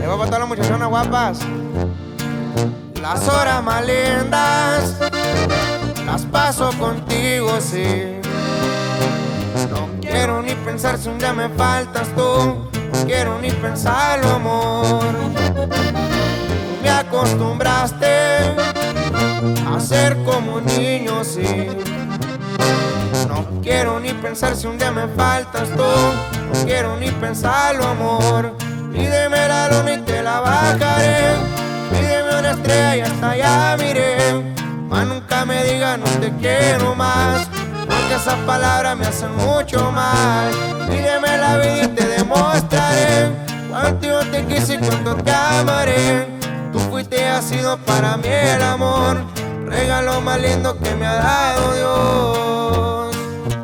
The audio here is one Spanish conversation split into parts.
Le voy a todas las muchachonas guapas. Las horas más lindas las paso contigo, sí. No quiero ni pensar si un día me faltas tú. No quiero ni pensarlo, amor. Tú me acostumbraste a ser como un niño, sí. No quiero ni pensar si un día me faltas tú. No quiero ni pensarlo, amor. Pídeme la luna y te la bajaré. Pídeme una estrella y hasta allá miré. Mas nunca me digas no te quiero más, porque esas palabras me hacen mucho mal. Pídeme la vida y te demostraré cuánto yo te quise y cuánto te amaré. Tú fuiste y has sido para mí el amor, regalo más lindo que me ha dado Dios.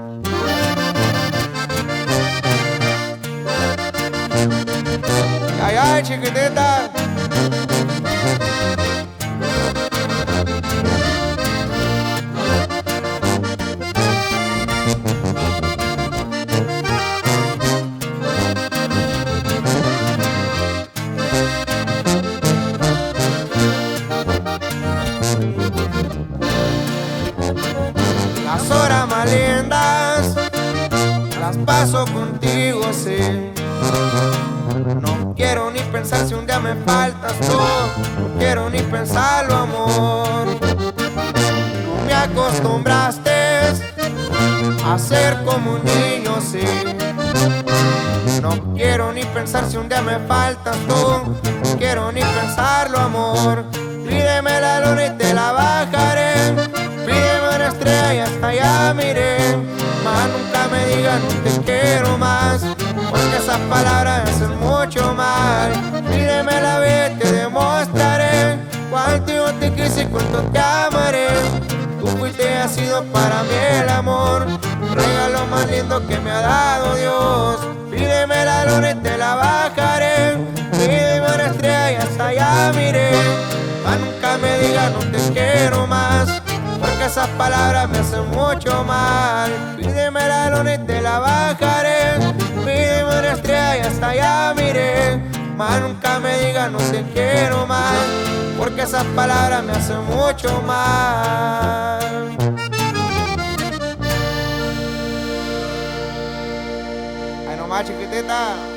Ay, ay, chiquitita. Las horas más lindas las paso contigo, sí. No quiero ni pensar si un día me faltas tú. No quiero ni pensarlo, amor. Tú me acostumbraste a ser como un niño, sí. No quiero ni pensar si un día me faltas tú. No quiero ni pensarlo, amor. Pídeme la luna y te la bajaré. Pídeme una estrella y hasta allá miré. Mas nunca me digas no te quiero más, porque esas palabras me hacen mucho mal. Pídeme la vida y te demostraré cuánto yo te quise y cuánto te amaré. Tú fuiste y has sido para mí el amor, regalo más lindo que me ha dado Dios. Pídeme la luna y te la bajaré. Pídeme una estrella y hasta allá miré. Mas nunca me digas no te quiero más, porque esas palabras me hacen mucho mal. Pídeme la luna y te la bajaré. Pídeme una estrella y hasta allá miré. Mas nunca me digas no te quiero más, porque esas palabras me hacen mucho mal. Ay, no más, chiquitita.